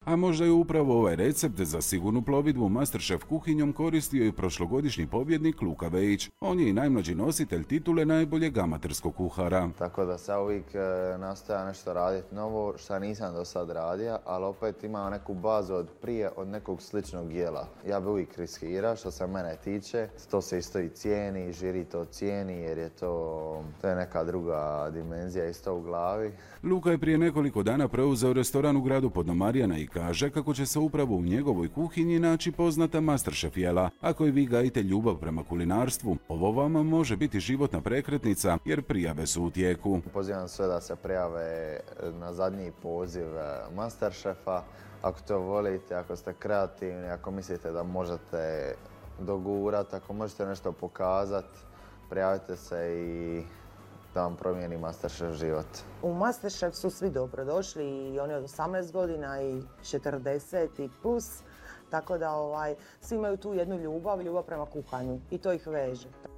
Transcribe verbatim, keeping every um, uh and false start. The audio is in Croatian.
A možda je upravo ovaj recept za sigurnu plovidbu Masterchef kuhinjom koristio i prošlogodišnji pobjednik Luka Vejić. On je i najmlađi nositelj titule najboljeg amaterskog kuhara. Tako da se uvijek e, nastoja nešto raditi novo što nisam do sad radio, ali opet imam neku bazu od prije od nekog sličnog jela. Ja bi uvijek riskirao što se mene tiče. To se isto i cijeni, žiri to cijeni jer je to, to je neka druga dimenzija isto u glavi. Luka je prije nekoliko dana preuzeo restoran u gradu Podnomarjana i kaže kako će se upravo u njegovoj kuhinji naći poznata Masterchef jela. Ako i vi gajite ljubav prema kulinarstvu, ovo vama može biti životna prekretnica jer prijave su u tijeku. Pozivam sve da se prijave na zadnji poziv Masterchefa. Ako to volite, ako ste kreativni, ako mislite da možete dogurati, ako možete nešto pokazati, prijavite se i da vam promijeni Masterchef život. U Masterchef su svi dobrodošli, i oni od osamnaest godina i četrdeset i plus, tako da ovaj, svi imaju tu jednu ljubav, ljubav prema kuhanju i to ih veže.